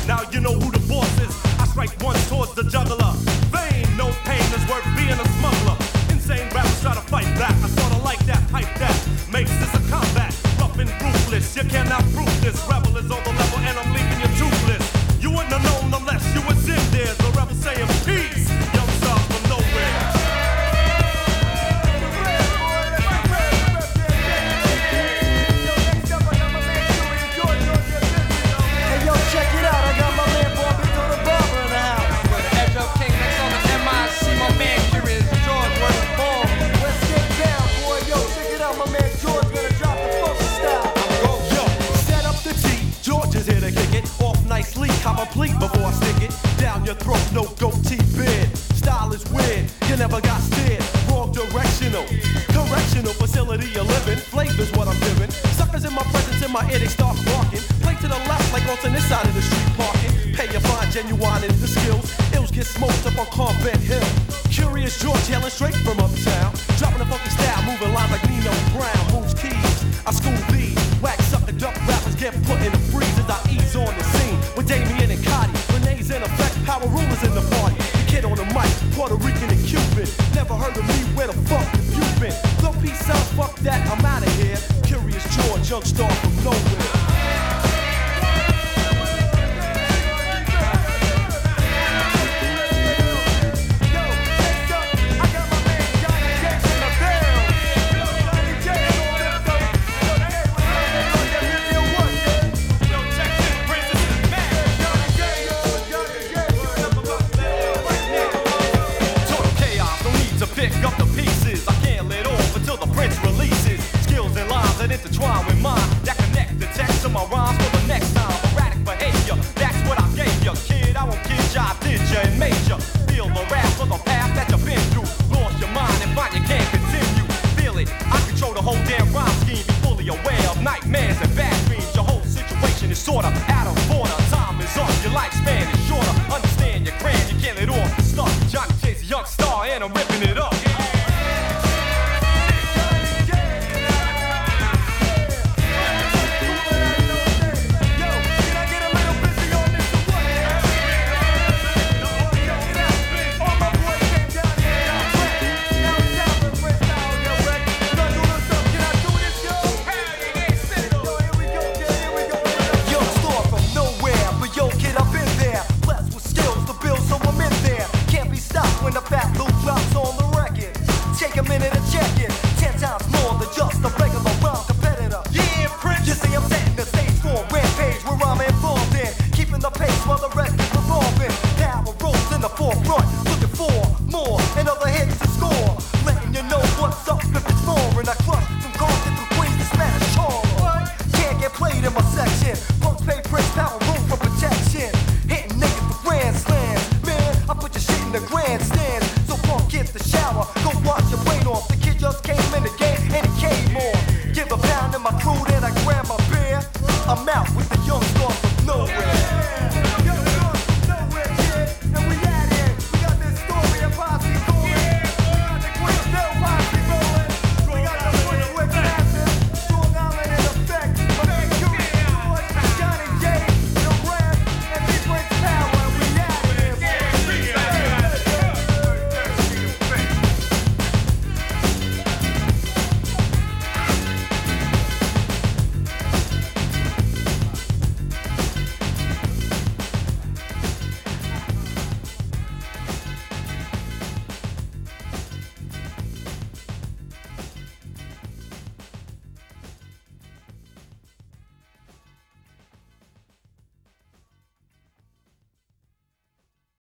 Now you know who the boss is. I strike once towards the juggler. Vain, no pain is worth being a smuggler. Insane rappers try to fight back. I sorta like that, pipe that. Makes this a combat. Rough and ruthless, you cannot prove this. Rebel is on the level and I'm leaving you toothless. You wouldn't have known unless you was in there. The rebel saying peace. Young stars from nowhere. Complete before I stick it down your throat, no goatee beard. Style is weird, you never got steered. Wrong directional, correctional facility you live in. Flavor's what I'm giving. Suckers in my presence, in my ear, they start barking. Play to the left like on this side of the street parking. Pay your fine, genuine is the skills. Ills get smoked up on Convent Hill. Curious George yelling straight from uptown. Dropping a funky style, moving lines like Nino Brown. Moves keys, I school these. Wax sucker duck rappers get put in the freeze as I ease on the scene. With Damien and Cotty, Renee's in effect, power rulers in the party. The kid on the mic, Puerto Rican and Cuban. Never heard of me, where the fuck have you been? Throw peace out, fuck that, I'm out of here. Curious George, young star from nowhere. Intertwine with mine that connect the text to my rhymes for the next time. Erratic behavior, that's what I gave you. Kid, I won't kid ya, I did ya and made ya. Feel the wrath of the path that you've been through. Lost your mind and find you can't continue. Feel it, I control the whole damn rhyme scheme. Be fully aware of nightmares and bad dreams. Your whole situation is sorta out of order. Time is up, your lifespan is shorter. Understand you're grand, you can't let off the stuff. Johnny J's a young star and I'm ripping it up. I'm out with the young star from nowhere.